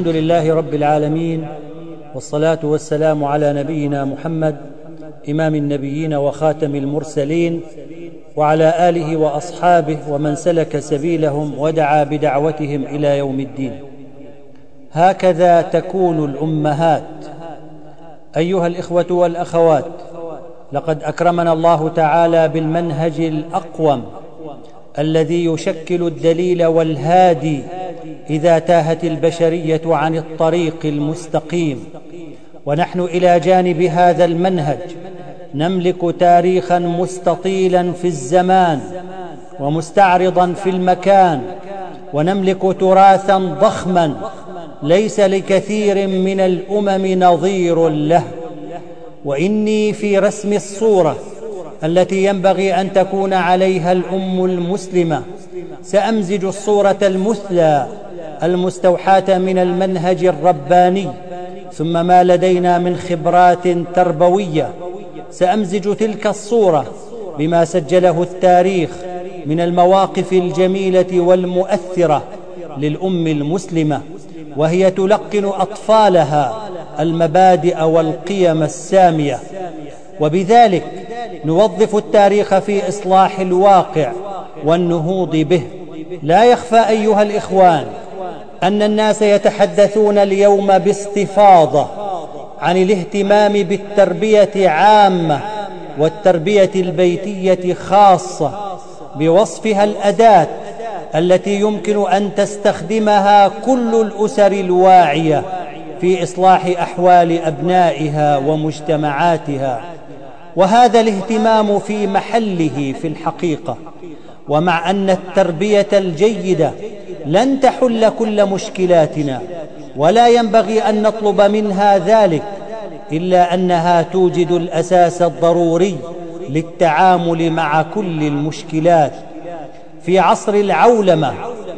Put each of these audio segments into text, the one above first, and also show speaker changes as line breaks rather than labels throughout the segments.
الحمد لله رب العالمين، والصلاة والسلام على نبينا محمد إمام النبيين وخاتم المرسلين، وعلى آله وأصحابه ومن سلك سبيلهم ودعا بدعوتهم إلى يوم الدين. هكذا تكون الأمهات. أيها الإخوة والأخوات، لقد أكرمنا الله تعالى بالمنهج الأقوم الذي يشكل الدليل والهادي إذا تاهت البشرية عن الطريق المستقيم، ونحن إلى جانب هذا المنهج نملك تاريخا مستطيلا في الزمان ومستعرضا في المكان، ونملك تراثا ضخما ليس لكثير من الأمم نظير له. وإني في رسم الصورة التي ينبغي أن تكون عليها الأم المسلمة سأمزج الصورة المثلى المستوحاة من المنهج الرباني، ثم ما لدينا من خبرات تربوية سأمزج تلك الصورة بما سجله التاريخ من المواقف الجميلة والمؤثرة للأم المسلمة، وهي تلقن أطفالها المبادئ والقيم السامية، وبذلك نوظف التاريخ في إصلاح الواقع والنهوض به. لا يخفى أيها الإخوان أن الناس يتحدثون اليوم باستفاضة عن الاهتمام بالتربية عامة والتربية البيتية خاصة، بوصفها الأداة التي يمكن أن تستخدمها كل الأسر الواعية في إصلاح أحوال أبنائها ومجتمعاتها. وهذا الاهتمام في محله في الحقيقة، ومع أن التربية الجيدة لن تحل كل مشكلاتنا ولا ينبغي أن نطلب منها ذلك، إلا أنها توجد الأساس الضروري للتعامل مع كل المشكلات. في عصر العولمة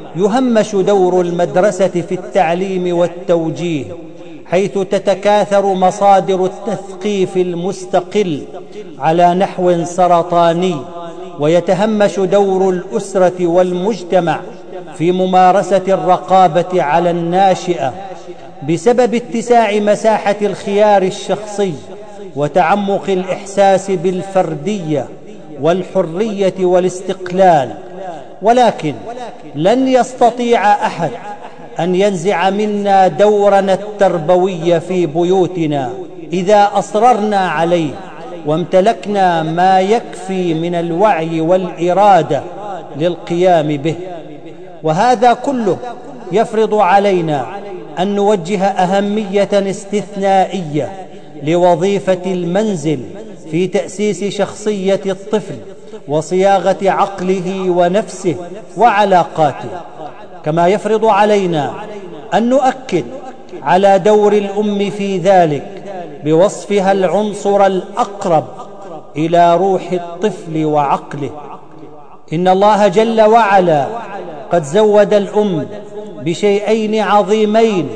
يهمش دور المدرسة في التعليم والتوجيه، حيث تتكاثر مصادر التثقيف المستقل على نحو سرطاني، ويتهمش دور الأسرة والمجتمع في ممارسة الرقابة على الناشئة بسبب اتساع مساحة الخيار الشخصي وتعمق الإحساس بالفردية والحرية والاستقلال. ولكن لن يستطيع أحد أن ينزع منا دورنا التربوي في بيوتنا إذا أصررنا عليه وامتلكنا ما يكفي من الوعي والإرادة للقيام به. وهذا كله يفرض علينا أن نوجه أهمية استثنائية لوظيفة المنزل في تأسيس شخصية الطفل وصياغة عقله ونفسه وعلاقاته، كما يفرض علينا أن نؤكد على دور الأم في ذلك بوصفها العنصر الأقرب إلى روح الطفل وعقله. إن الله جل وعلا قد زود الأم بشيئين عظيمين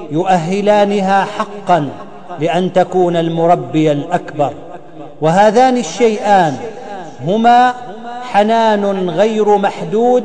يؤهلانها حقا لأن تكون المربي الأكبر، وهذان الشيئان هما حنان غير محدود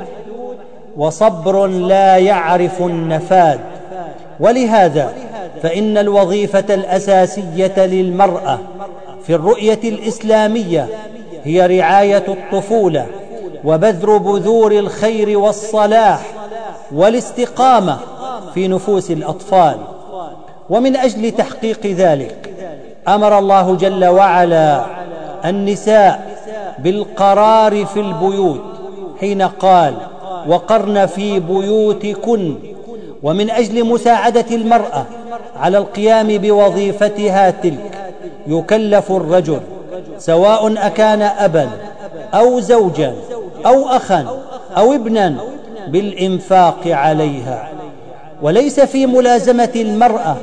وصبر لا يعرف النفاد. ولهذا فإن الوظيفة الأساسية للمرأة في الرؤية الإسلامية هي رعاية الطفولة وبذر بذور الخير والصلاح والاستقامة في نفوس الأطفال. ومن أجل تحقيق ذلك أمر الله جل وعلا النساء بالقرار في البيوت حين قال: وقرن في بيوتكن. ومن أجل مساعدة المرأة على القيام بوظيفتها تلك يكلف الرجل، سواء أكان أبا أو زوجا أو أخا أو ابنا، بالإنفاق عليها. وليس في ملازمة المرأة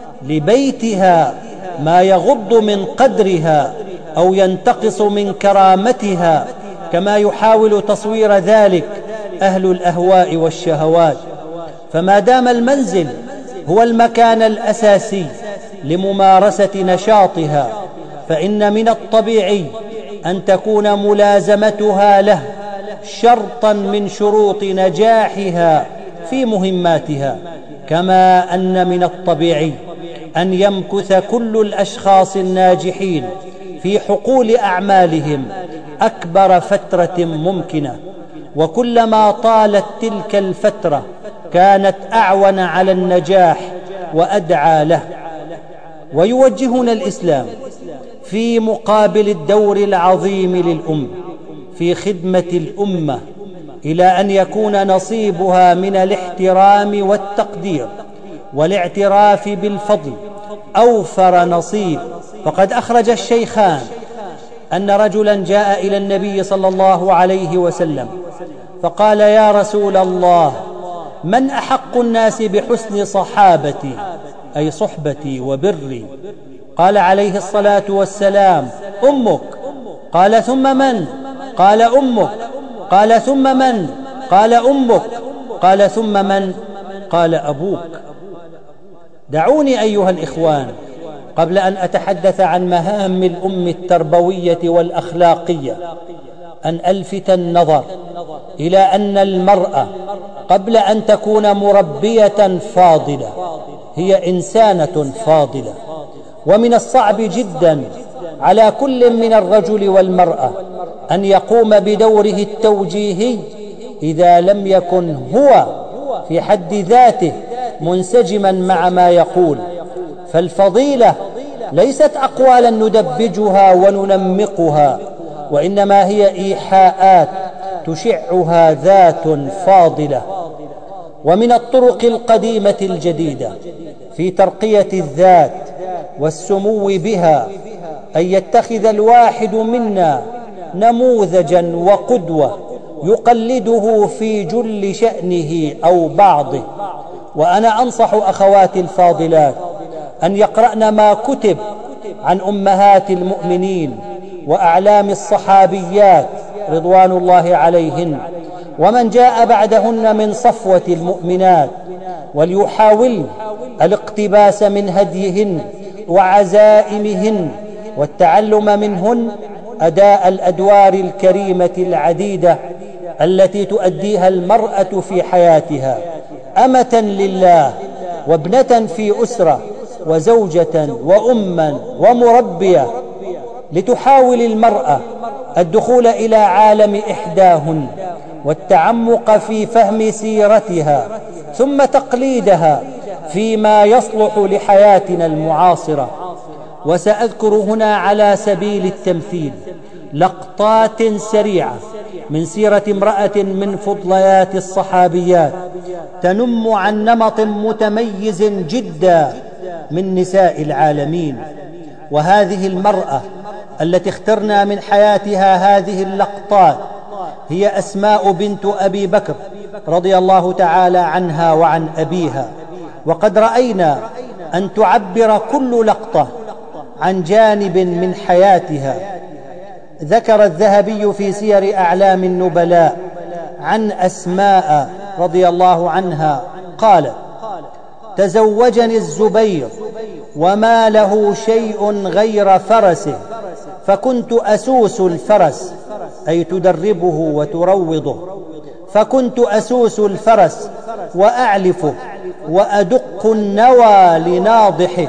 لبيتها ما يغض من قدرها أو ينتقص من كرامتها كما يحاول تصوير ذلك أهل الأهواء والشهوات. فما دام المنزل هو المكان الأساسي لممارسة نشاطها، فإن من الطبيعي أن تكون ملازمتها له شرطا من شروط نجاحها في مهماتها. كما أن من الطبيعي أن يمكث كل الأشخاص الناجحين في حقول أعمالهم أكبر فترة ممكنة، وكلما طالت تلك الفترة كانت أعون على النجاح وأدعى له. ويوجهنا الإسلام في مقابل الدور العظيم للأمة في خدمة الأمة إلى أن يكون نصيبها من الاحترام والتقدير والاعتراف بالفضل أوفر نصيب. فقد أخرج الشيخان أن رجلا جاء إلى النبي صلى الله عليه وسلم فقال: يا رسول الله، من أحق الناس بحسن صحابتي أي صحبتي وبري؟ قال عليه الصلاة والسلام: أمك. قال: ثم من؟ قال: أمك. قال: ثم من؟ قال: أمك. قال: ثم من؟ قال: أبوك. دعوني أيها الإخوان قبل أن أتحدث عن مهام الأم التربوية والأخلاقية أن ألفت النظر إلى أن المرأة قبل أن تكون مربية فاضلة هي إنسانة فاضلة. ومن الصعب جدا على كل من الرجل والمرأة أن يقوم بدوره التوجيهي إذا لم يكن هو في حد ذاته منسجما مع ما يقول. فالفضيلة ليست أقوالا ندبجها وننمقها، وإنما هي إيحاءات تشعها ذات فاضلة. ومن الطرق القديمة الجديدة في ترقية الذات والسمو بها أن يتخذ الواحد منا نموذجا وقدوة يقلده في جل شأنه أو بعضه. وأنا أنصح أخواتي الفاضلات أن يقرأن ما كتب عن أمهات المؤمنين وأعلام الصحابيات رضوان الله عليهن ومن جاء بعدهن من صفوة المؤمنات، وليحاولن الاقتباس من هديهن وعزائمهن والتعلم منهن أداء الأدوار الكريمة العديدة التي تؤديها المرأة في حياتها: أمة لله، وابنة في أسرة، وزوجة، وأما، ومربية. لتحاول المرأة الدخول إلى عالم إحداهن والتعمق في فهم سيرتها ثم تقليدها فيما يصلح لحياتنا المعاصرة. وسأذكر هنا على سبيل التمثيل لقطات سريعة من سيرة امرأة من فضليات الصحابيات تنم عن نمط متميز جدا من نساء العالمين. وهذه المرأة التي اخترنا من حياتها هذه اللقطات هي أسماء بنت أبي بكر رضي الله تعالى عنها وعن أبيها. وقد رأينا أن تعبر كل لقطة عن جانب من حياتها. ذكر الذهبي في سير أعلام النبلاء عن أسماء رضي الله عنها قالت: تزوجني الزبير وما له شيء غير فرسه، فكنت أسوس الفرس أي تدربه وتروضه، فكنت أسوس الفرس وأعلفه وأدق النوى لناضحه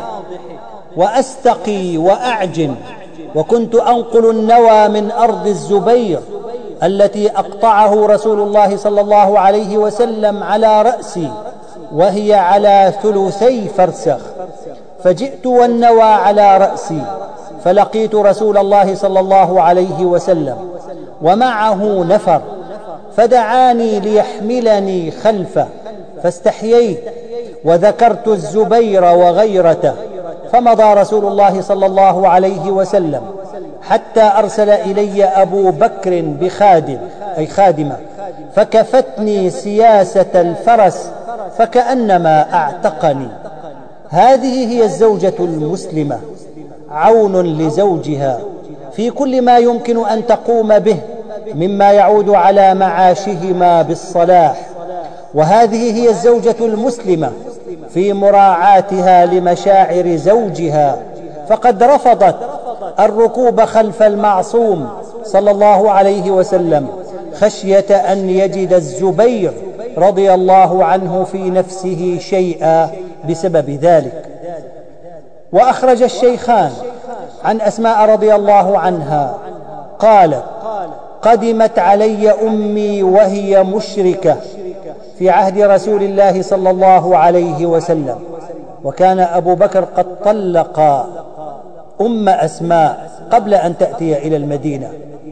وأستقي وأعجن، وكنت أنقل النوى من أرض الزبير التي أقطعه رسول الله صلى الله عليه وسلم على رأسي وهي على ثلثي فرسخ، فجئت والنوى على رأسي فلقيت رسول الله صلى الله عليه وسلم ومعه نفر، فدعاني ليحملني خلفه فاستحييت وذكرت الزبير وغيرته، فمضى رسول الله صلى الله عليه وسلم حتى أرسل إلي أبو بكر بخادم أي خادمة فكفتني سياسة الفرس فكأنما أعتقني. هذه هي الزوجة المسلمة، عون لزوجها في كل ما يمكن أن تقوم به مما يعود على معاشهما بالصلاح. وهذه هي الزوجة المسلمة في مراعاتها لمشاعر زوجها، فقد رفضت الركوب خلف المعصوم صلى الله عليه وسلم خشية أن يجد الزبير رضي الله عنه في نفسه شيئا بسبب ذلك. وأخرج الشيخان عن أسماء رضي الله عنها قالت: قدمت علي أمي وهي مشركة في عهد رسول الله صلى الله عليه وسلم، وكان أبو بكر قد طلق أم أسماء قبل أن تأتي إلى المدينة،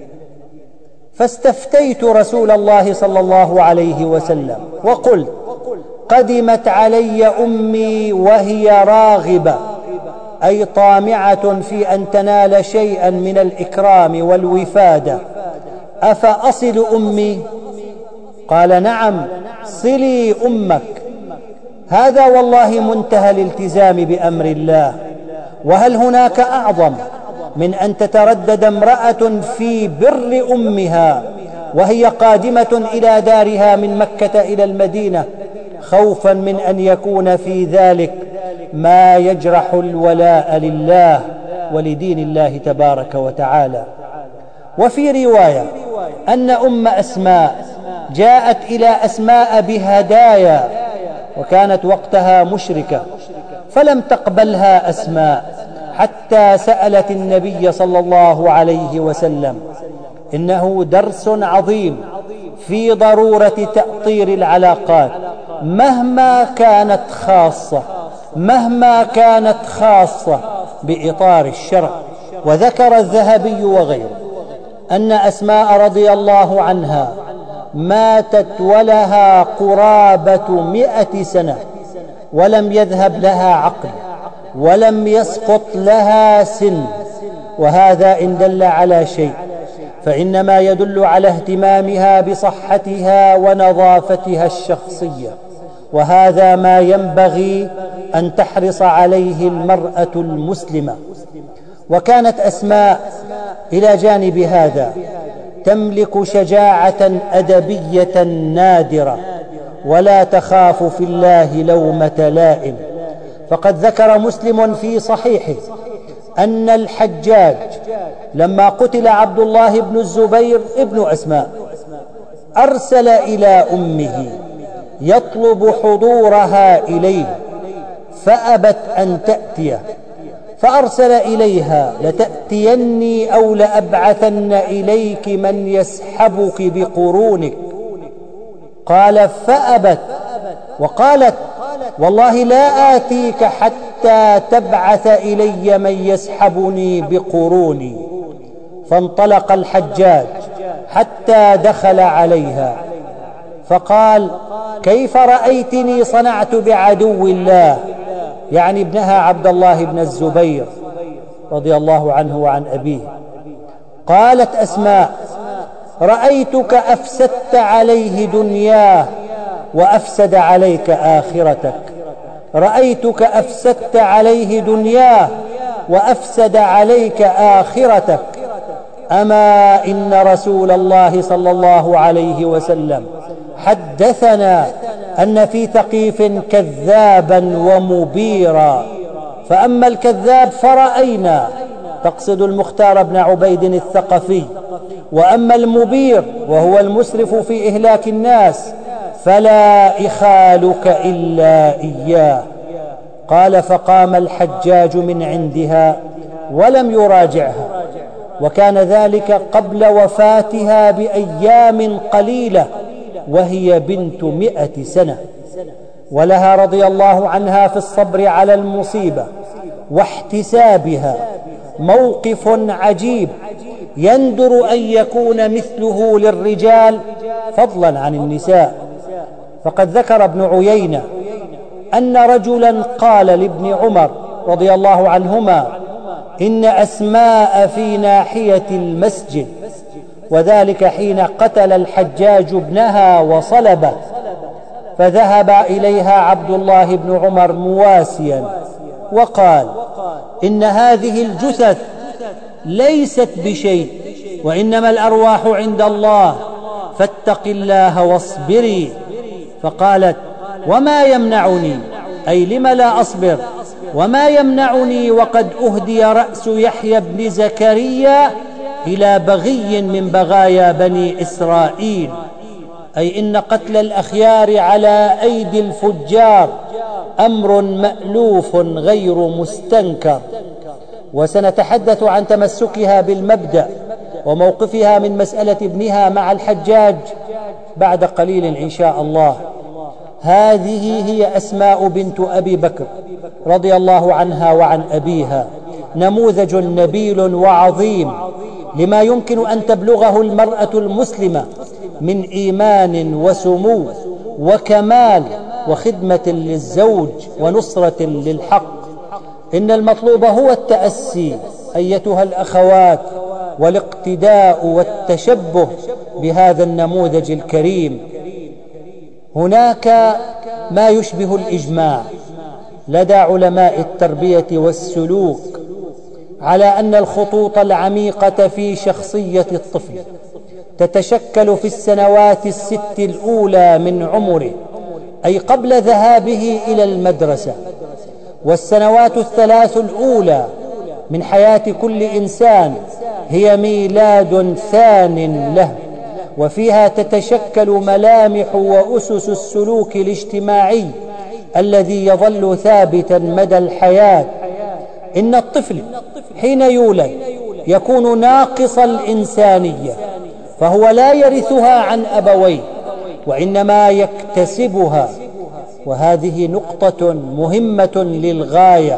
فاستفتيت رسول الله صلى الله عليه وسلم وقلت: قدمت علي أمي وهي راغبة، أي طامعة في أن تنال شيئا من الإكرام والوفادة، أفأصل أمي؟ قال: نعم، صلي أمك. هذا والله منتهى الالتزام بأمر الله. وهل هناك أعظم من أن تتردد امرأة في بر أمها وهي قادمة إلى دارها من مكة إلى المدينة، خوفا من أن يكون في ذلك ما يجرح الولاء لله ولدين الله تبارك وتعالى. وفي رواية أن أم أسماء جاءت إلى أسماء بهدايا، وكانت وقتها مشركة، فلم تقبلها أسماء حتى سألت النبي صلى الله عليه وسلم. إنه درس عظيم في ضرورة تأطير العلاقات مهما كانت خاصة بإطار الشرع. وذكر الذهبي وغيره أن أسماء رضي الله عنها ماتت ولها قرابة 100 سنة، ولم يذهب لها عقل، ولم يسقط لها سن، وهذا إن دل على شيء فإنما يدل على اهتمامها بصحتها ونظافتها الشخصية، وهذا ما ينبغي أن تحرص عليه المرأة المسلمة. وكانت أسماء إلى جانب هذا تملك شجاعة أدبية نادرة، ولا تخاف في الله لومة لائم. فقد ذكر مسلم في صحيحه أن الحجاج لما قتل عبد الله بن الزبير ابن أسماء أرسل إلى أمه يطلب حضورها إليه، فأبت أن تأتيه، فأرسل إليها: لتأتيني أو لأبعثن إليك من يسحبك بقرونك. قال: فأبت، وقالت: والله لا آتيك حتى تبعث إلي من يسحبني بقروني. فانطلق الحجاج حتى دخل عليها فقال: كيف رأيتني صنعت بعدو الله؟ يعني ابنها عبد الله بن الزبير رضي الله عنه وعن أبيه. قالت أسماء: رأيتك أفسدت عليه دنياه وأفسد عليك آخرتك. رأيتك أفسدت عليه دنياه وأفسد عليك آخرتك. أما إن رسول الله صلى الله عليه وسلم حدثنا أن في ثقيف كذابا ومبيرا، فأما الكذاب فرأينا، تقصد المختار بن عبيد الثقفي، وأما المبير وهو المسرف في إهلاك الناس فلا إخالك إلا إياه. قال: فقام الحجاج من عندها ولم يراجعها، وكان ذلك قبل وفاتها بأيام قليلة وهي بنت 100 سنة. ولها رضي الله عنها في الصبر على المصيبة واحتسابها موقف عجيب يندر أن يكون مثله للرجال فضلا عن النساء. فقد ذكر ابن عيينة أن رجلا قال لابن عمر رضي الله عنهما: إن أسماء في ناحية المسجد، وذلك حين قتل الحجاج ابنها وصلبه، فذهب إليها عبد الله بن عمر مواسيا وقال: إن هذه الجثث ليست بشيء، وإنما الأرواح عند الله، فاتق الله واصبري. فقالت: وما يمنعني، أي لم لا أصبر؟ وما يمنعني وقد أهدي رأس يحيى بن زكريا إلى بغي من بغايا بني إسرائيل. أي إن قتل الأخيار على أيدي الفجار أمر مألوف غير مستنكر. وسنتحدث عن تمسكها بالمبدأ وموقفها من مسألة ابنها مع الحجاج بعد قليل إن شاء الله. هذه هي أسماء بنت أبي بكر رضي الله عنها وعن أبيها، نموذج نبيل وعظيم لما يمكن أن تبلغه المرأة المسلمة من إيمان وسمو وكمال وخدمة للزوج ونصرة للحق. إن المطلوب هو التأسي أيتها الأخوات والاقتداء والتشبه بهذا النموذج الكريم. هناك ما يشبه الإجماع لدى علماء التربية والسلوك على أن الخطوط العميقة في شخصية الطفل تتشكل في السنوات الست الأولى من عمره، أي قبل ذهابه إلى المدرسة. والسنوات الثلاث الأولى من حياة كل إنسان هي ميلاد ثان له، وفيها تتشكل ملامح وأسس السلوك الاجتماعي الذي يظل ثابتا مدى الحياة. إن الطفل حين يولد يكون ناقص الإنسانية، فهو لا يرثها عن أبويه وإنما يكتسبها، وهذه نقطة مهمة للغاية.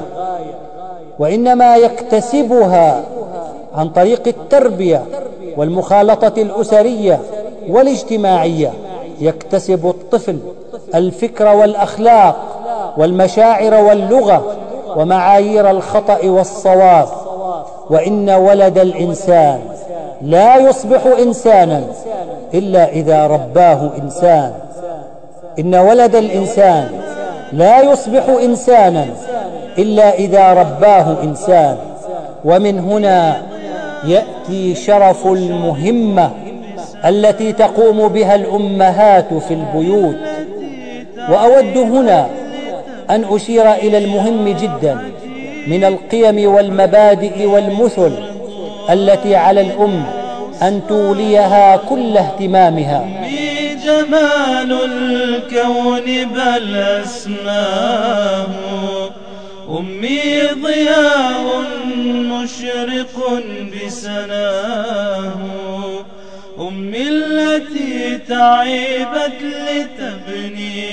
وإنما يكتسبها عن طريق التربية والمخالطة الأسرية والاجتماعية. يكتسب الطفل الفكر والأخلاق والمشاعر واللغة ومعايير الخطأ والصواب. وإن ولد الإنسان لا يصبح إنسانا إلا إذا رباه إنسان. إن ولد الإنسان لا يصبح إنسانا إلا إذا رباه إنسان. ومن هنا يأتي شرف المهمة التي تقوم بها الأمهات في البيوت. وأود هنا أن أشير إلى المهم جدا من القيم والمبادئ والمثل التي على الأم أن توليها كل اهتمامها.
جمال الكون بل أسماه، أمي ضياء مشرق بسناه، أمي التي تعبت لتبني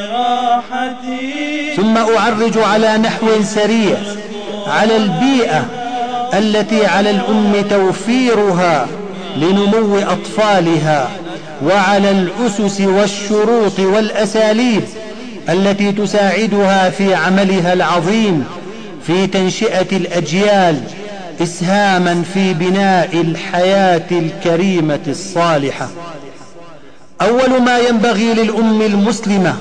راحتي.
ثم أعرج على نحو سريع على البيئة التي على الأم توفيرها لنمو أطفالها، وعلى الأسس والشروط والأساليب التي تساعدها في عملها العظيم في تنشئة الأجيال، إسهاما في بناء الحياة الكريمة الصالحة. أول ما ينبغي للأم المسلمة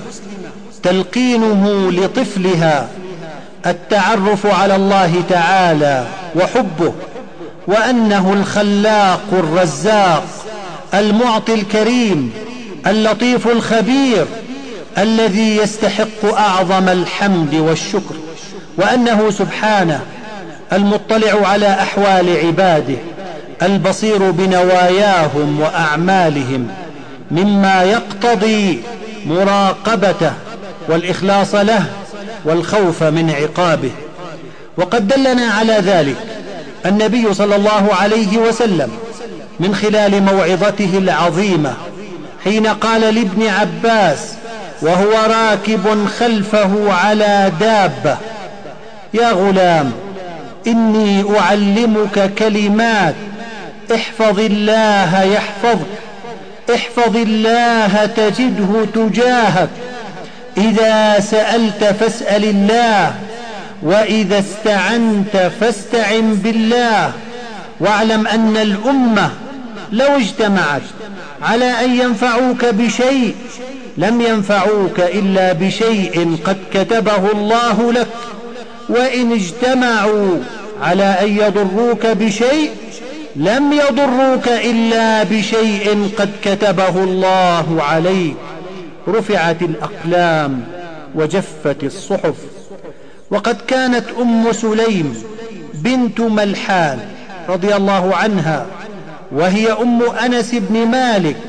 تلقينه لطفلها التعرف على الله تعالى وحبه، وأنه الخلاق الرزاق المعطي الكريم اللطيف الخبير الذي يستحق أعظم الحمد والشكر، وأنه سبحانه المطلع على أحوال عباده البصير بنواياهم وأعمالهم، مما يقتضي مراقبته والإخلاص له والخوف من عقابه. وقد دلنا على ذلك النبي صلى الله عليه وسلم من خلال موعظته العظيمة حين قال لابن عباس وهو راكب خلفه على دابة: يا غلام، إني أعلمك كلمات، احفظ الله يحفظك، احفظ الله تجده تجاهك، إذا سألت فاسأل الله، وإذا استعنت فاستعن بالله. واعلم أن الأمة لو اجتمعت على أن ينفعوك بشيء لم ينفعوك إلا بشيء قد كتبه الله لك، وإن اجتمعوا على أن يضروك بشيء لم يضروك إلا بشيء قد كتبه الله عليك. رفعت الأقلام وجفت الصحف. وقد كانت أم سليم بنت ملحان رضي الله عنها، وهي أم أنس بن مالك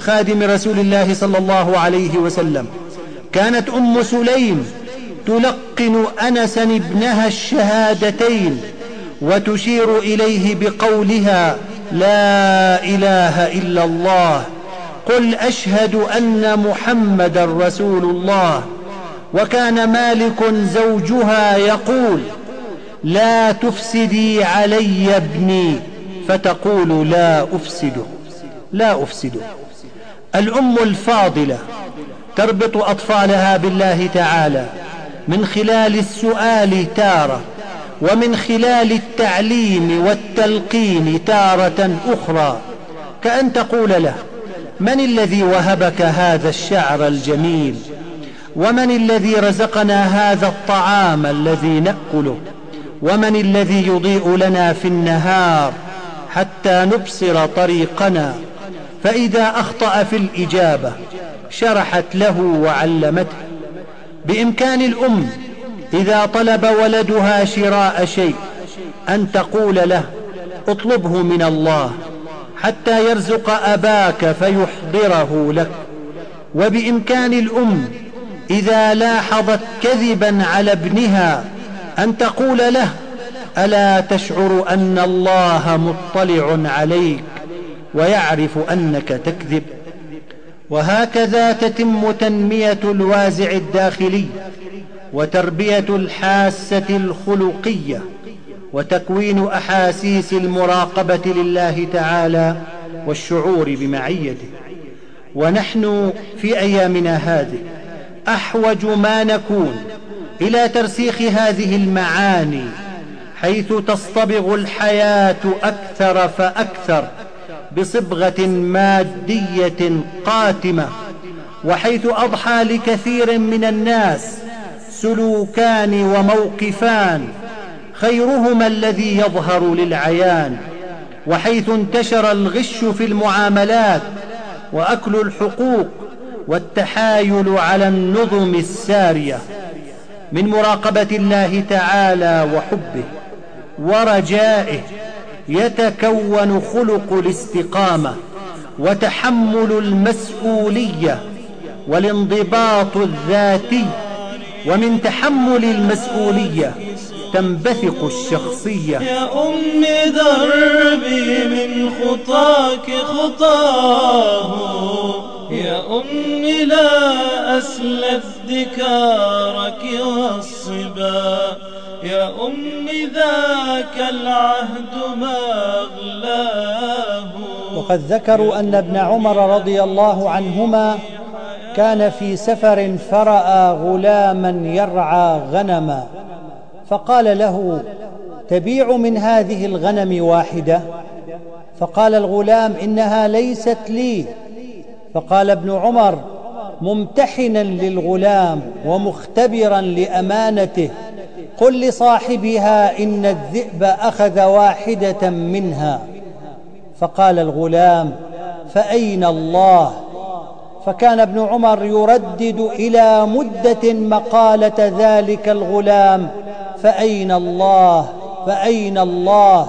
خادم رسول الله صلى الله عليه وسلم. كانت أم سليم تلقن أنسا ابنها الشهادتين وتشير إليه بقولها: لا إله إلا الله، قل أشهد أن محمدا رسول الله. وكان مالك زوجها يقول: لا تفسدي علي ابني، فتقول: لا أفسده. الأم الفاضلة تربط أطفالها بالله تعالى من خلال السؤال تارة، ومن خلال التعليم والتلقين تارة أخرى، كأن تقول له: من الذي وهبك هذا الشعر الجميل؟ ومن الذي رزقنا هذا الطعام الذي نأكله؟ ومن الذي يضيء لنا في النهار حتى نبصر طريقنا؟ فإذا أخطأ في الإجابة شرحت له وعلمته. بإمكان الأم إذا طلب ولدها شراء شيء أن تقول له: اطلبه من الله حتى يرزق أباك فيحضره لك. وبإمكان الأم إذا لاحظت كذبا على ابنها أن تقول له: ألا تشعر أن الله مطلع عليك ويعرف أنك تكذب؟ وهكذا تتم تنمية الوازع الداخلي، وتربية الحاسة الخلقية، وتكوين أحاسيس المراقبة لله تعالى والشعور بمعيته. ونحن في أيامنا هذه أحوج ما نكون إلى ترسيخ هذه المعاني، حيث تصطبغ الحياة أكثر فأكثر بصبغة مادية قاتمة، وحيث أضحى لكثير من الناس سلوكان وموقفان خيرهما الذي يظهر للعيان، وحيث انتشر الغش في المعاملات وأكل الحقوق والتحايل على النظم السارية. من مراقبة الله تعالى وحبه ورجائه يتكون خلق الاستقامة وتحمل المسؤولية والانضباط الذاتي، ومن تحمل المسؤولية تنبثق الشخصية.
يا أمي دربي من خطاك خطاه، يا أمي لا أسلف ذكارك والصبا، يا أمي ذاك العهد ما أغلاه.
وقد ذكروا أن ابن عمر رضي الله عنهما كان في سفر فرأى غلاما يرعى غنما، فقال له: تبيع من هذه الغنم واحدة؟ فقال الغلام: إنها ليست لي. فقال ابن عمر ممتحنا للغلام ومختبرا لأمانته: قل لصاحبها إن الذئب أخذ واحدة منها. فقال الغلام: فأين الله؟ فكان ابن عمر يردد إلى مدة مقالة ذلك الغلام: فأين الله؟ فأين الله؟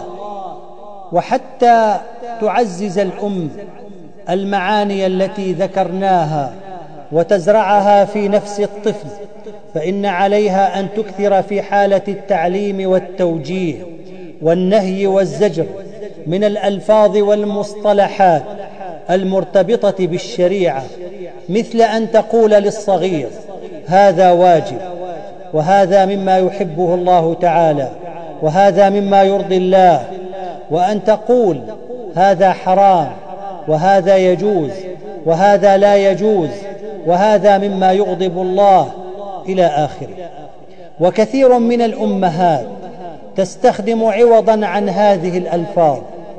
وحتى تعزز الأم المعاني التي ذكرناها وتزرعها في نفس الطفل، فإن عليها أن تكثر في حالة التعليم والتوجيه والنهي والزجر من الألفاظ والمصطلحات المرتبطة بالشريعة، مثل أن تقول للصغير: هذا واجب، وهذا مما يحبه الله تعالى، وهذا مما يرضي الله، وأن تقول: هذا حرام، وهذا يجوز، وهذا لا يجوز، وهذا مما يغضب الله، إلى آخره. وكثير من الأمهات تستخدم عوضا عن هذه الألفاظ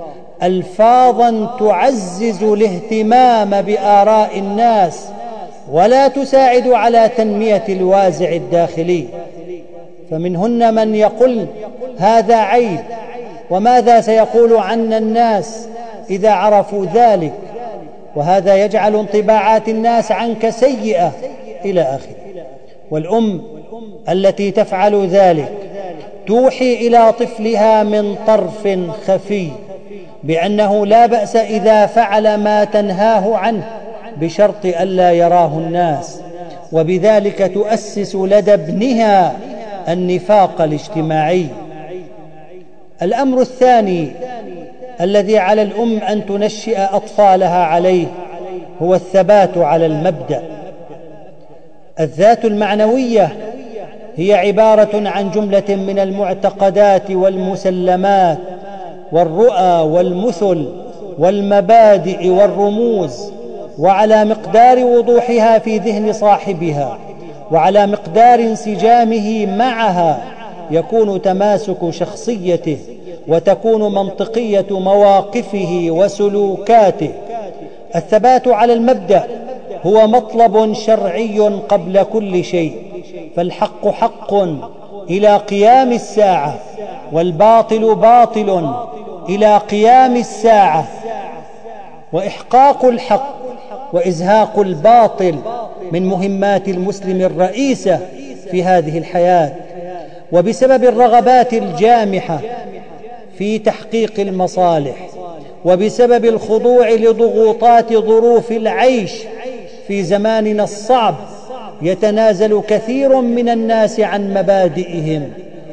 ألفاظا تعزز الاهتمام بآراء الناس ولا تساعد على تنمية الوازع الداخلي. فمنهن من يقول: هذا عيب، وماذا سيقول عنا الناس إذا عرفوا ذلك؟ وهذا يجعل انطباعات الناس عنك سيئة، إلى آخره. والأم التي تفعل ذلك توحي إلى طفلها من طرف خفي بأنه لا بأس إذا فعل ما تنهاه عنه، بشرط ألا يراه الناس، وبذلك تؤسس لدى ابنها النفاق الاجتماعي. الأمر الثاني الذي على الأم أن تنشئ أطفالها عليه هو الثبات على المبدأ. الذات المعنوية هي عبارة عن جملة من المعتقدات والمسلمات والرؤى والمثل والمبادئ والرموز، وعلى مقدار وضوحها في ذهن صاحبها وعلى مقدار انسجامه معها يكون تماسك شخصيته وتكون منطقية مواقفه وسلوكاته. الثبات على المبدأ هو مطلب شرعي قبل كل شيء، فالحق حق إلى قيام الساعة، والباطل باطل إلى قيام الساعة، وإحقاق الحق وإزهاق الباطل من مهمات المسلم الرئيسة في هذه الحياة. وبسبب الرغبات الجامحة في تحقيق المصالح، وبسبب الخضوع لضغوطات ظروف العيش في زماننا الصعب، يتنازل كثير من الناس عن مبادئهم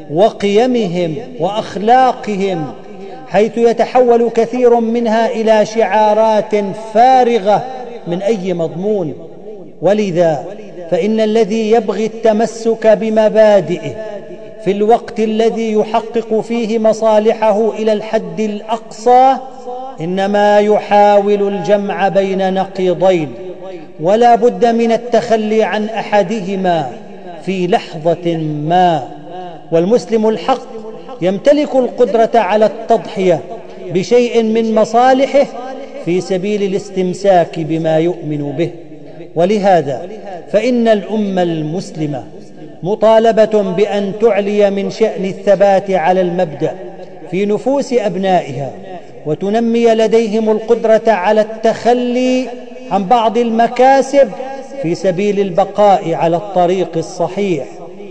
وقيمهم وأخلاقهم، حيث يتحول كثير منها إلى شعارات فارغة من أي مضمون. ولذا فإن الذي يبغي التمسك بمبادئه في الوقت الذي يحقق فيه مصالحه إلى الحد الأقصى إنما يحاول الجمع بين نقيضين، ولا بد من التخلي عن أحدهما في لحظة ما. والمسلم الحق يمتلك القدرة على التضحية بشيء من مصالحه في سبيل الاستمساك بما يؤمن به. ولهذا فإن الأمة المسلمة مطالبة بأن تعلي من شأن الثبات على المبدأ في نفوس أبنائها، وتنمي لديهم القدرة على التخلي عن بعض المكاسب في سبيل البقاء على الطريق الصحيح.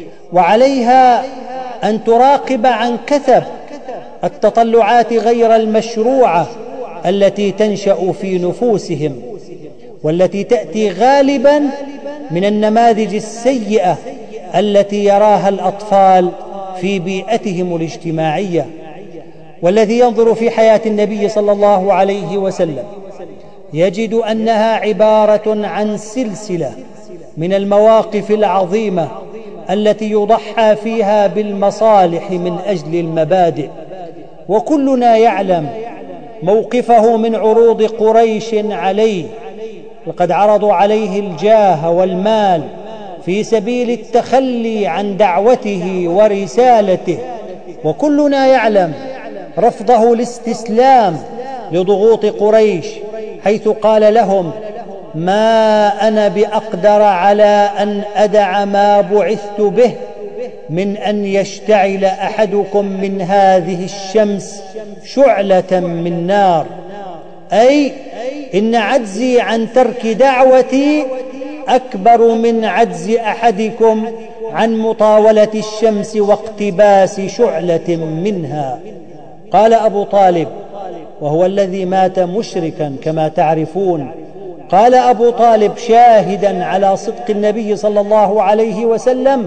وعليها أن تراقب عن كثب التطلعات غير المشروعة التي تنشأ في نفوسهم، والتي تأتي غالبا من النماذج السيئة التي يراها الأطفال في بيئتهم الاجتماعية. والذي ينظر في حياة النبي صلى الله عليه وسلم يجد أنها عبارة عن سلسلة من المواقف العظيمة التي يضحى فيها بالمصالح من أجل المبادئ. وكلنا يعلم موقفه من عروض قريش عليه، وقد عرضوا عليه الجاه والمال في سبيل التخلي عن دعوته ورسالته. وكلنا يعلم رفضه الاستسلام لضغوط قريش، حيث قال لهم: ما أنا بأقدر على أن أدع ما بعثت به من أن يشتعل أحدكم من هذه الشمس شعلة من نار، أي إن عجزي عن ترك دعوتي أكبر من عجز أحدكم عن مطاولة الشمس واقتباس شعلة منها. قال أبو طالب، وهو الذي مات مشركا كما تعرفون، قال أبو طالب شاهدا على صدق النبي صلى الله عليه وسلم: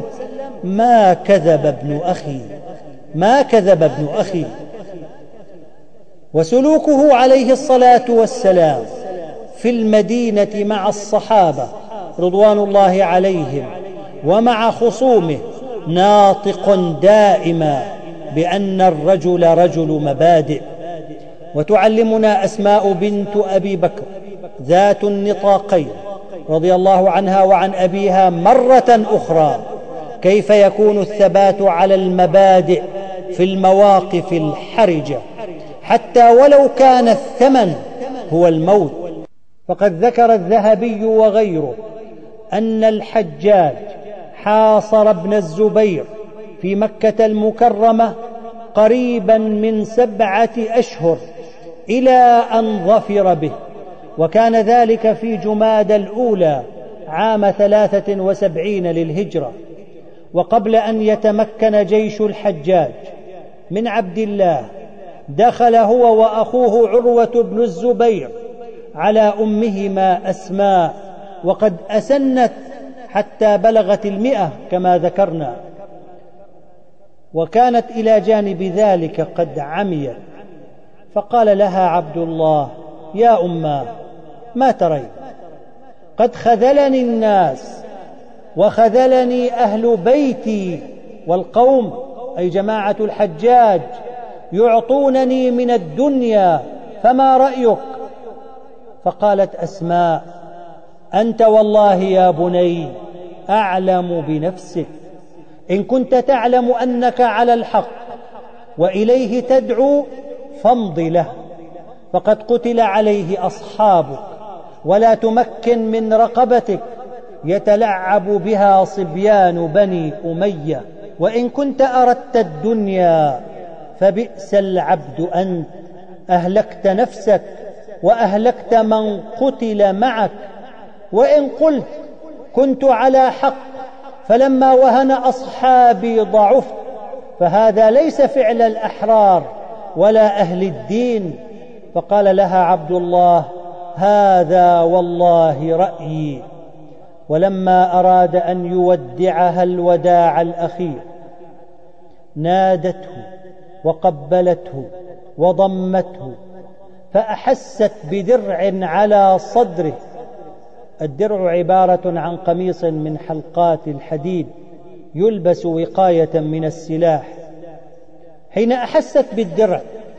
ما كذب ابن أخي، ما كذب ابن أخي. وسلوكه عليه الصلاة والسلام في المدينة مع الصحابة رضوان الله عليهم ومع خصومه ناطق دائما بأن الرجل رجل مبادئ. وتعلمنا أسماء بنت أبي بكر ذات النطاقين رضي الله عنها وعن أبيها مرة أخرى كيف يكون الثبات على المبادئ في المواقف الحرجة حتى ولو كان الثمن هو الموت. فقد ذكر الذهبي وغيره أن الحجاج حاصر ابن الزبير في مكة المكرمة قريبا من 7 أشهر إلى أن ظفر به، وكان ذلك في جمادى الأولى عام 73 للهجرة. وقبل أن يتمكن جيش الحجاج من عبد الله، دخل هو وأخوه عروة بن الزبير على أمهما أسماء، وقد أسنت حتى بلغت 100 كما ذكرنا، وكانت إلى جانب ذلك قد عميت، فقال لها عبد الله: يا أماه، ما ترين؟ قد خذلني الناس وخذلني أهل بيتي والقوم، أي جماعة الحجاج، يعطونني من الدنيا، فما رأيك؟ فقالت أسماء: أنت والله يا بني أعلم بنفسك، إن كنت تعلم أنك على الحق وإليه تدعو فامض له، فقد قتل عليه أصحابك، ولا تمكن من رقبتك يتلعب بها صبيان بني أمية، وإن كنت أردت الدنيا فبئس العبد أنت، أهلكت نفسك وأهلكت من قتل معك. وإن قلت كنت على حق فلما وهن أصحابي ضعفت، فهذا ليس فعل الأحرار ولا أهل الدين. فقال لها عبد الله: هذا والله رأيي. ولما أراد أن يودعها الوداع الأخير نادته وقبلته وضمته، فأحست بدرع على صدره. الدرع عبارة عن قميص من حلقات الحديد يلبس وقاية من السلاح. حين أحست بالدرع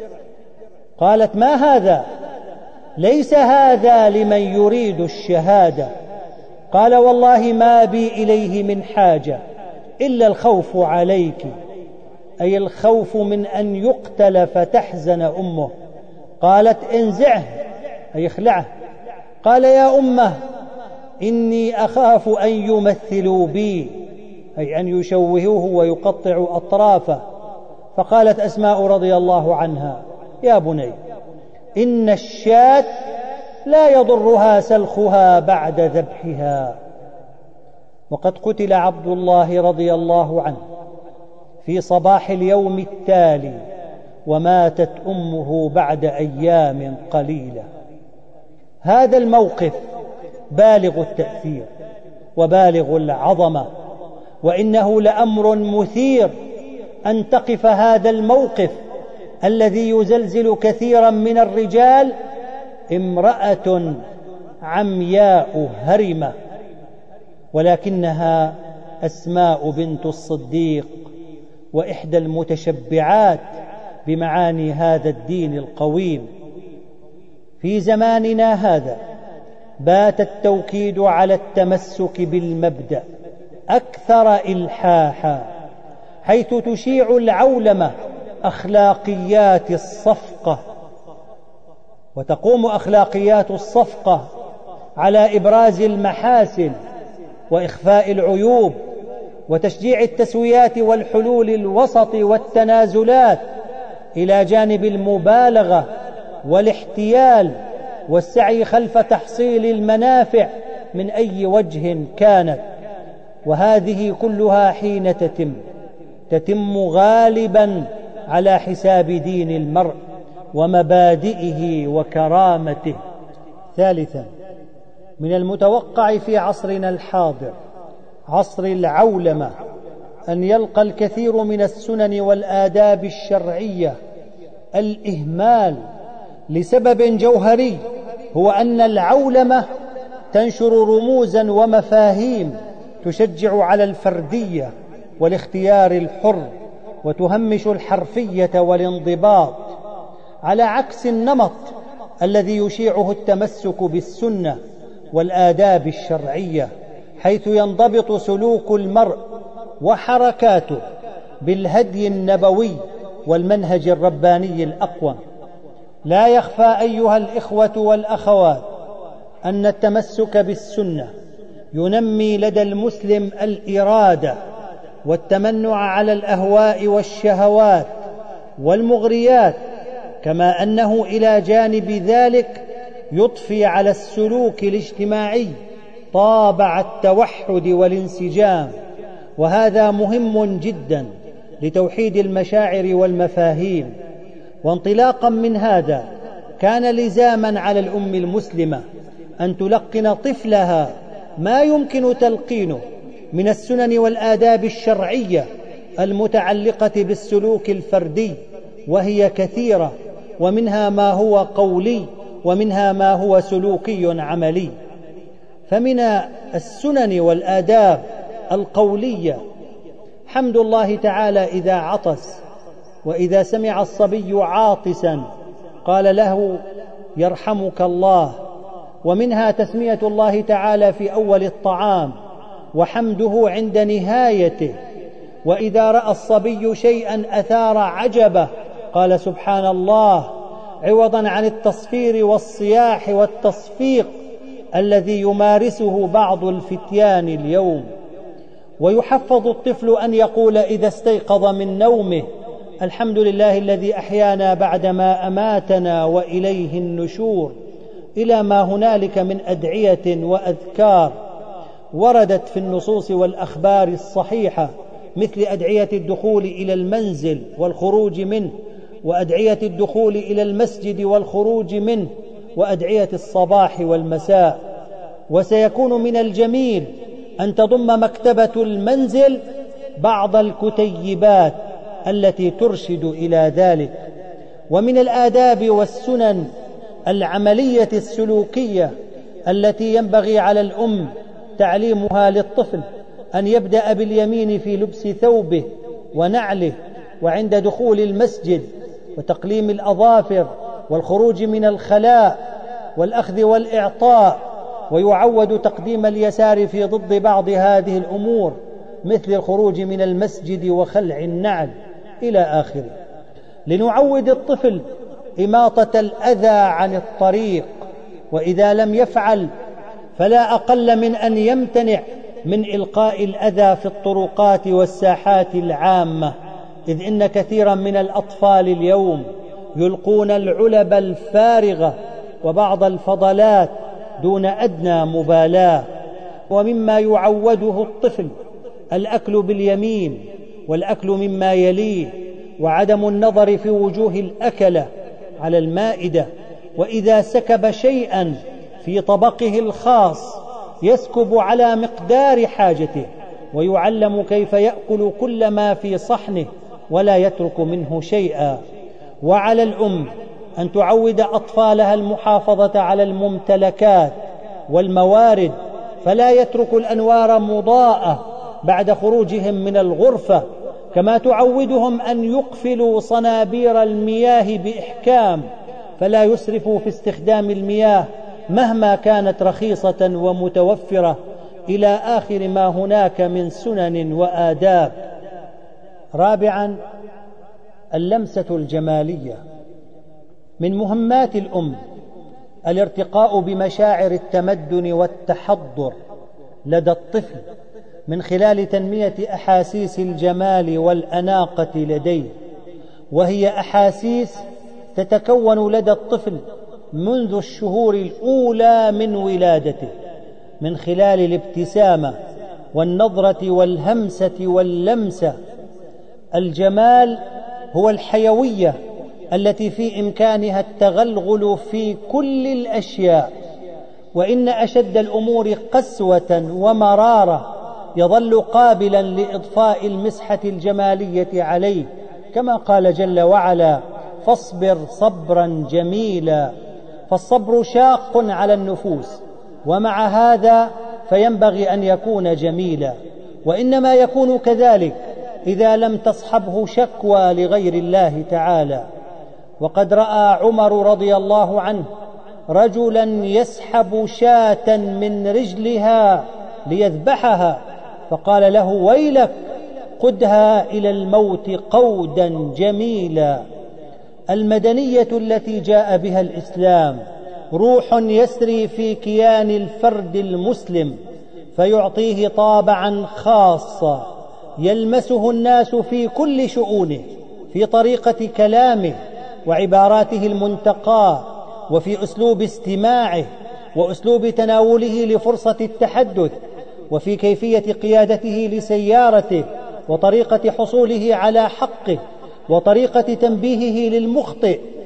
قالت: ما هذا؟ ليس هذا لمن يريد الشهادة. قال: والله ما بي إليه من حاجة إلا الخوف عليك، أي الخوف من أن يقتل فتحزن أمه. قالت: انزعه، أي اخلعه. قال: يا أمه، إني أخاف أن يمثلوا بي، أي أن يشوهوه ويقطعوا أطرافه. فقالت أسماء رضي الله عنها: يا بني، إن الشاة لا يضرها سلخها بعد ذبحها. وقد قتل عبد الله رضي الله عنه في صباح اليوم التالي، وماتت أمه بعد أيام قليلة. هذا الموقف بالغ التأثير وبالغ العظمة، وإنه لأمر مثير أن تقف هذا الموقف الذي يزلزل كثيرا من الرجال امرأة عمياء هرمة، ولكنها أسماء بنت الصديق، وإحدى المتشبعات بمعاني هذا الدين القويم. في زماننا هذا بات التوكيد على التمسك بالمبدأ أكثر إلحاحا، حيث تشيع العولمة أخلاقيات الصفقة، وتقوم أخلاقيات الصفقة على إبراز المحاسن وإخفاء العيوب وتشجيع التسويات والحلول الوسط والتنازلات، إلى جانب المبالغة والاحتيال والسعي خلف تحصيل المنافع من أي وجه كانت. وهذه كلها حين تتم غالبا على حساب دين المرء ومبادئه وكرامته. ثالثا، من المتوقع في عصرنا الحاضر، عصر العولمة، أن يلقى الكثير من السنن والآداب الشرعية الإهمال لسبب جوهري، هو أن العولمة تنشر رموزا ومفاهيم تشجع على الفردية والاختيار الحر، وتهمش الحرفية والانضباط، على عكس النمط الذي يشيعه التمسك بالسنة والآداب الشرعية، حيث ينضبط سلوك المرء وحركاته بالهدي النبوي والمنهج الرباني الأقوم. لا يخفى أيها الإخوة والأخوات أن التمسك بالسنة ينمي لدى المسلم الإرادة والتمنع على الأهواء والشهوات والمغريات، كما أنه إلى جانب ذلك يضفي على السلوك الاجتماعي طابع التوحد والانسجام، وهذا مهم جدا لتوحيد المشاعر والمفاهيم. وانطلاقا من هذا كان لزاما على الأم المسلمة أن تلقن طفلها ما يمكن تلقينه من السنن والآداب الشرعية المتعلقة بالسلوك الفردي، وهي كثيرة، ومنها ما هو قولي ومنها ما هو سلوكي عملي. فمن السنن والآداب القولية حمد الله تعالى إذا عطس، وإذا سمع الصبي عاطسا قال له يرحمك الله، ومنها تسمية الله تعالى في أول الطعام وحمده عند نهايته، وإذا رأى الصبي شيئا أثار عجبه قال سبحان الله، عوضا عن التصفير والصياح والتصفيق الذي يمارسه بعض الفتيان اليوم. ويحفظ الطفل أن يقول إذا استيقظ من نومه الحمد لله الذي أحيانا بعدما أماتنا وإليه النشور، إلى ما هنالك من أدعية وأذكار وردت في النصوص والأخبار الصحيحة، مثل أدعية الدخول إلى المنزل والخروج منه، وأدعية الدخول إلى المسجد والخروج منه، وأدعية الصباح والمساء. وسيكون من الجميل أن تضم مكتبة المنزل بعض الكتيبات التي ترشد إلى ذلك. ومن الآداب والسنن العملية السلوكية التي ينبغي على الأم تعليمها للطفل أن يبدأ باليمين في لبس ثوبه ونعله، وعند دخول المسجد، وتقليم الأظافر، والخروج من الخلاء، والأخذ والإعطاء، ويعود تقديم اليسار في ضد بعض هذه الأمور مثل الخروج من المسجد وخلع النعل إلى آخره. لنعود الطفل إماطة الأذى عن الطريق، وإذا لم يفعل فلا أقل من أن يمتنع من إلقاء الأذى في الطرقات والساحات العامة، إذ إن كثيرا من الأطفال اليوم يلقون العلب الفارغة وبعض الفضلات دون أدنى مبالاة. ومما يعوده الطفل الأكل باليمين، والأكل مما يليه، وعدم النظر في وجوه الأكلة على المائدة، وإذا سكب شيئا في طبقه الخاص يسكب على مقدار حاجته، ويعلم كيف يأكل كل ما في صحنه ولا يترك منه شيئا. وعلى الأم أن تعود أطفالها المحافظة على الممتلكات والموارد، فلا يترك الأنوار مضاءة بعد خروجهم من الغرفة، كما تعودهم أن يقفلوا صنابير المياه بإحكام، فلا يسرفوا في استخدام المياه مهما كانت رخيصة ومتوفرة، إلى آخر ما هناك من سنن وآداب. رابعا، اللمسة الجمالية. من مهمات الأم الارتقاء بمشاعر التمدن والتحضر لدى الطفل من خلال تنمية أحاسيس الجمال والأناقة لديه، وهي أحاسيس تتكون لدى الطفل منذ الشهور الأولى من ولادته، من خلال الابتسامة والنظرة والهمسة واللمسة. الجمال هو الحيوية التي في إمكانها التغلغل في كل الأشياء، وإن أشد الأمور قسوة ومرارة يظل قابلا لإضفاء المسحة الجمالية عليه، كما قال جل وعلا: فاصبر صبرا جميلا. فالصبر شاق على النفوس، ومع هذا فينبغي أن يكون جميلا، وإنما يكون كذلك إذا لم تصحبه شكوى لغير الله تعالى. وقد رأى عمر رضي الله عنه رجلا يسحب شاة من رجلها ليذبحها، فقال له: ويلك، قدها إلى الموت قودا جميلا. المدنية التي جاء بها الإسلام روح يسري في كيان الفرد المسلم، فيعطيه طابعا خاصا يلمسه الناس في كل شؤونه، في طريقة كلامه وعباراته المنتقاة، وفي أسلوب استماعه، وأسلوب تناوله لفرصة التحدث، وفي كيفية قيادته لسيارته، وطريقة حصوله على حقه، وطريقة تنبيهه للمخطئ،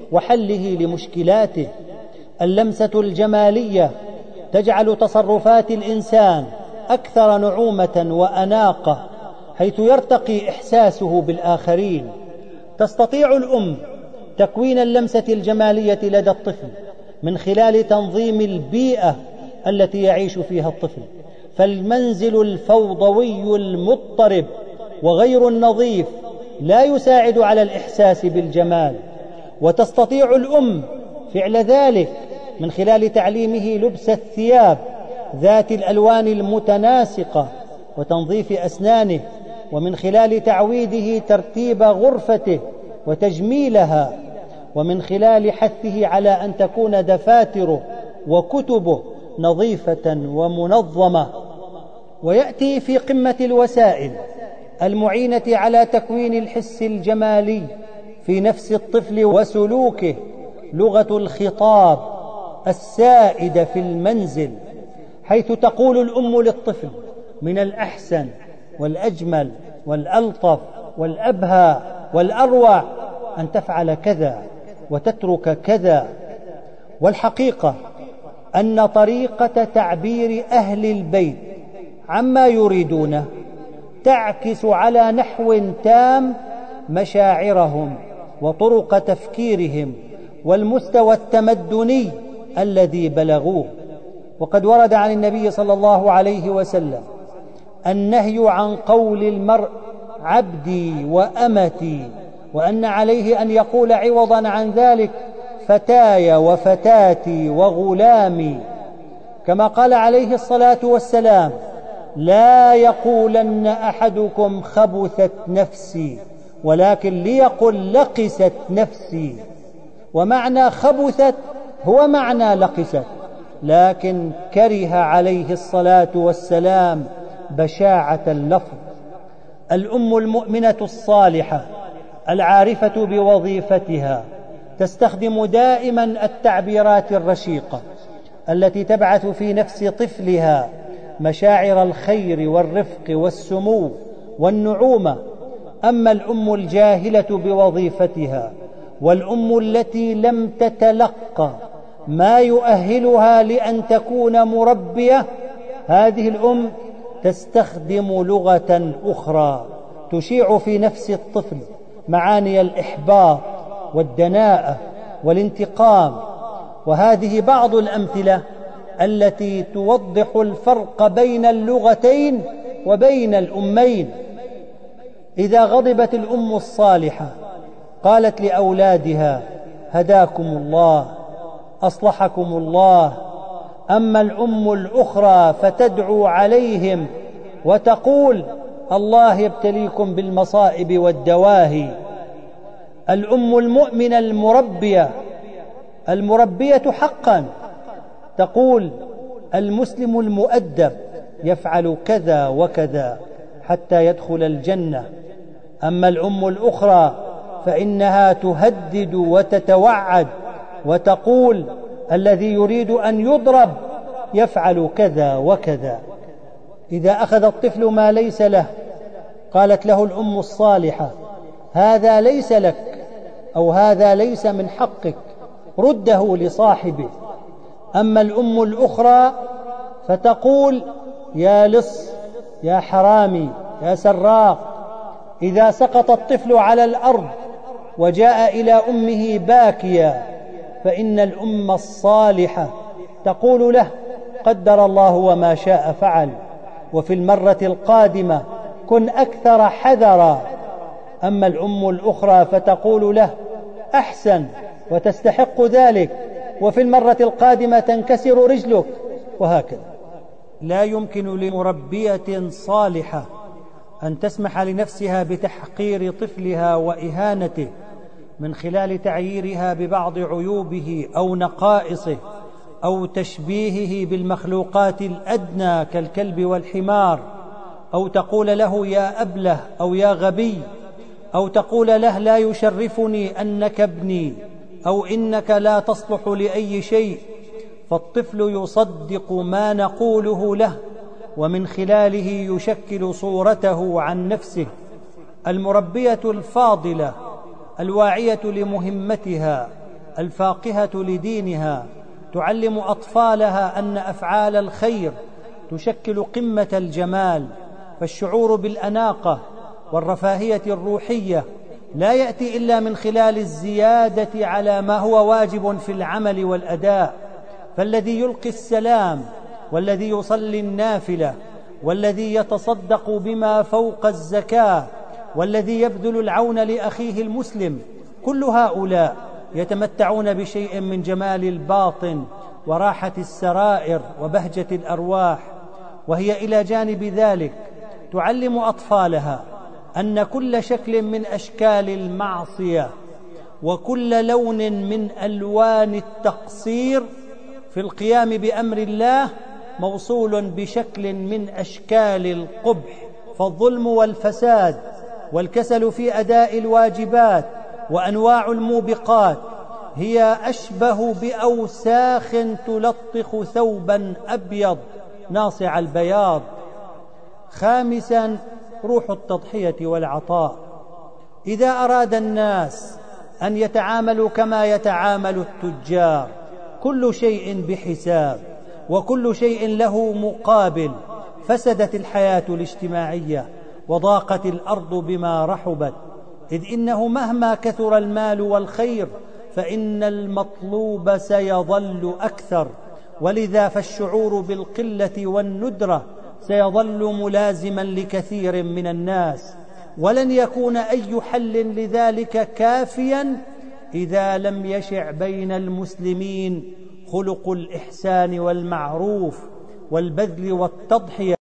وحله لمشكلاته. اللمسة الجمالية تجعل تصرفات الإنسان أكثر نعومة وأناقة، حيث يرتقي إحساسه بالآخرين. تستطيع الأم تكوين اللمسة الجمالية لدى الطفل من خلال تنظيم البيئة التي يعيش فيها الطفل، فالمنزل الفوضوي المضطرب وغير النظيف لا يساعد على الإحساس بالجمال. وتستطيع الأم فعل ذلك من خلال تعليمه لبس الثياب ذات الألوان المتناسقة وتنظيف أسنانه، ومن خلال تعويده ترتيب غرفته وتجميلها، ومن خلال حثه على أن تكون دفاتره وكتبه نظيفة ومنظمة. ويأتي في قمة الوسائل المعينة على تكوين الحس الجمالي في نفس الطفل وسلوكه لغة الخطاب السائدة في المنزل، حيث تقول الأم للطفل من الأحسن والأجمل والألطف والأبهى والأروع أن تفعل كذا وتترك كذا. والحقيقة أن طريقة تعبير أهل البيت عما يريدونه تعكس على نحو تام مشاعرهم وطرق تفكيرهم والمستوى التمدني الذي بلغوه. وقد ورد عن النبي صلى الله عليه وسلم النهي عن قول المرء عبدي وأمتي، وأن عليه أن يقول عوضا عن ذلك فتاي وفتاتي وغلامي، كما قال عليه الصلاة والسلام لا يقولن أحدكم خبثت نفسي، ولكن ليقل لقست نفسي. ومعنى خبثت هو معنى لقست، لكن كره عليه الصلاة والسلام بشاعة اللفظ. الأم المؤمنة الصالحة العارفة بوظيفتها تستخدم دائما التعبيرات الرشيقة التي تبعث في نفس طفلها مشاعر الخير والرفق والسمو والنعومة. أما الأم الجاهلة بوظيفتها والأم التي لم تتلقى ما يؤهلها لأن تكون مربية، هذه الأم تستخدم لغة أخرى تشيع في نفس الطفل معاني الإحباط والدناءة والانتقام. وهذه بعض الأمثلة التي توضح الفرق بين اللغتين وبين الأمين. إذا غضبت الأم الصالحة قالت لأولادها هداكم الله أصلحكم الله. أما الأم الأخرى فتدعو عليهم وتقول الله يبتليكم بالمصائب والدواهي. الأم المؤمنة المربية حقا تقول المسلم المؤدب يفعل كذا وكذا حتى يدخل الجنة. أما الأم الأخرى فإنها تهدد وتتوعد وتقول الذي يريد أن يضرب يفعل كذا وكذا. إذا أخذ الطفل ما ليس له قالت له الأم الصالحة هذا ليس لك أو هذا ليس من حقك، رده لصاحبه. أما الأم الأخرى فتقول يا لص يا حرامي يا سراق. إذا سقط الطفل على الأرض وجاء إلى أمه باكيا فإن الأم الصالحة تقول له قدر الله وما شاء فعل، وفي المرة القادمة كن أكثر حذرا. أما الأم الأخرى فتقول له أحسن وتستحق ذلك، وفي المرة القادمة تنكسر رجلك، وهكذا. لا يمكن لمربية صالحة أن تسمح لنفسها بتحقير طفلها وإهانته من خلال تعييرها ببعض عيوبه أو نقائصه أو تشبيهه بالمخلوقات الأدنى كالكلب والحمار، أو تقول له يا أبله أو يا غبي، أو تقول له لا يشرفني أنك ابني، أو إنك لا تصلح لأي شيء. فالطفل يصدق ما نقوله له ومن خلاله يشكل صورته عن نفسه. المربية الفاضلة الواعية لمهمتها الفاقهة لدينها تعلم أطفالها أن أفعال الخير تشكل قمة الجمال، فالشعور بالأناقة والرفاهية الروحية لا يأتي إلا من خلال الزيادة على ما هو واجب في العمل والأداء. فالذي يلقي السلام، والذي يصلي النافلة، والذي يتصدق بما فوق الزكاة، والذي يبذل العون لأخيه المسلم، كل هؤلاء يتمتعون بشيء من جمال الباطن وراحة السرائر وبهجة الأرواح. وهي إلى جانب ذلك تعلم أطفالها أن كل شكل من أشكال المعصية وكل لون من ألوان التقصير في القيام بأمر الله موصول بشكل من أشكال القبح، فالظلم والفساد والكسل في أداء الواجبات وأنواع الموبقات هي أشبه بأوساخ تلطخ ثوبا أبيض ناصع البياض. خامسا، روح التضحية والعطاء. إذا أراد الناس أن يتعاملوا كما يتعامل التجار، كل شيء بحساب وكل شيء له مقابل، فسدت الحياة الاجتماعية وضاقت الأرض بما رحبت، إذ إنه مهما كثر المال والخير فإن المطلوب سيظل أكثر، ولذا فالشعور بالقلة والندرة سيظل ملازما لكثير من الناس، ولن يكون أي حل لذلك كافيا إذا لم يشع بين المسلمين خلق الإحسان والمعروف والبذل والتضحية.